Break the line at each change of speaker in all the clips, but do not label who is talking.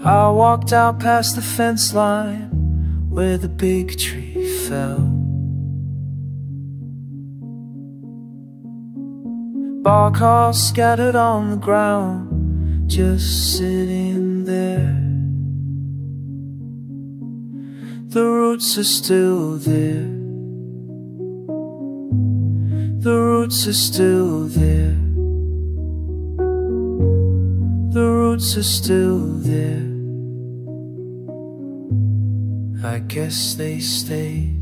I walked out past the fence line where the big tree fell. Bark all scattered on the ground, just sitting there. The roots are still there. The roots are still there. The roots are still there. I guess they stay.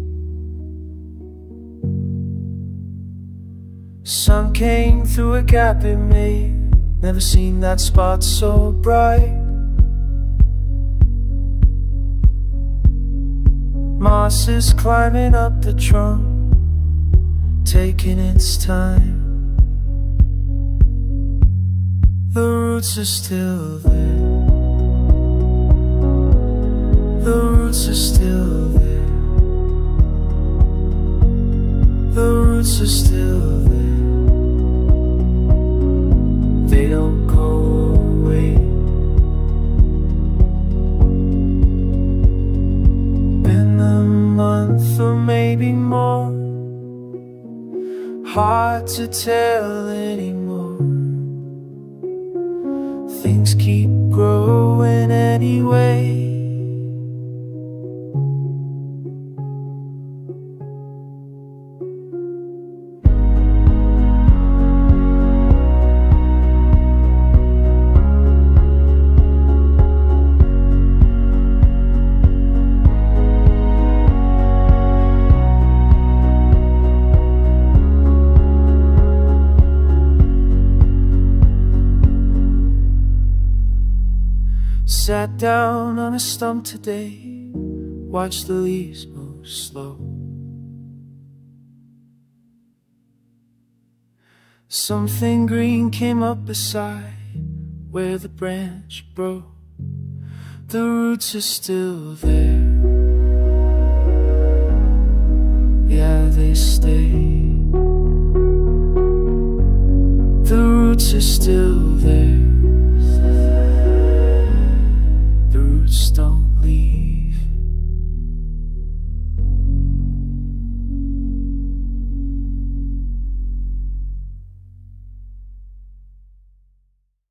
Sun came through a gap it made. Never seen that spot so bright. Moss is climbing up the trunk, taking its time. The roots are still there. The roots are still there. The roots are still there. They don't go away. Been a month or maybe more, hard to tell anymore. Things keep growing anyway. Sat down on a stump today, watched the leaves move slow. Something green came up beside where the branch broke. The roots are still there. Yeah, they stay. The roots are still there. The roots don't